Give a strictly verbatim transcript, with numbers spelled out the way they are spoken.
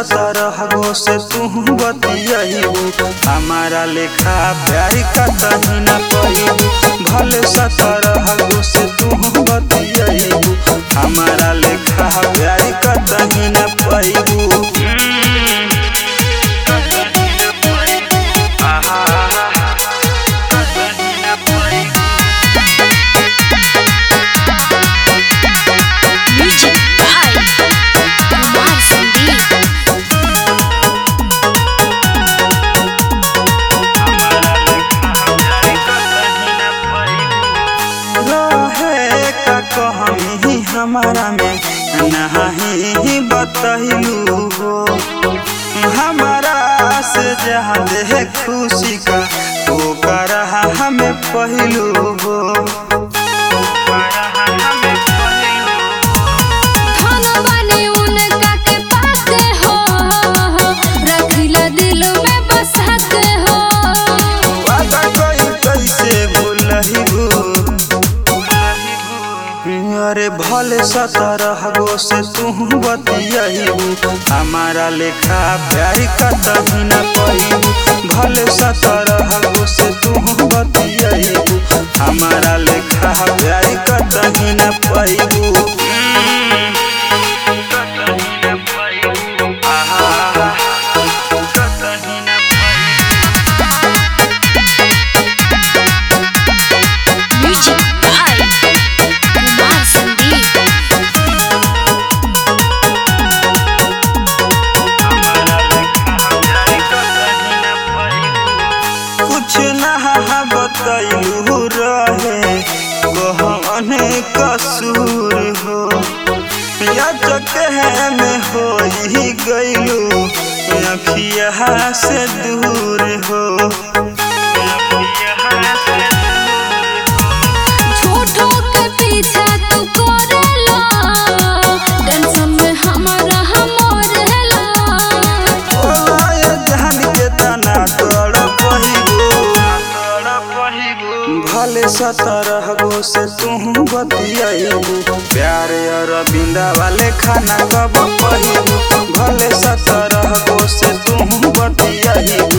सत्रह गो से तू बतियबू हमारा लेखा प्यार कतही न कहिबू। भले सत्रह गो से तू बतियबू हमारा लेखा प्यार कतही न पाइबू। कहीं हमारा में नहीं बतलू हो हमारा से जहाँ दे खुशी का वो कर हमें पहलू हो। अरे भले सत्रह गो से तू बतियबू हमारा लेखा प्यार कतही न कहिबू। भले सत्रह गो से तू बतियबू हमारा लेखा प्यार कतही न पाइबू। कुछ ना बतलू रहे गहन कसूर हो या चके में हो ही गईलू अखिया से दूर हो। झूठों के पीछे तू करेला टेंशन में हमारा हमरेला जान के तना तोड़ भले सत्रह गो से तू बतियबू प्यार अरविंदा वाले खाना कब पहिबू। भले सत्रह गो से तू बतियबू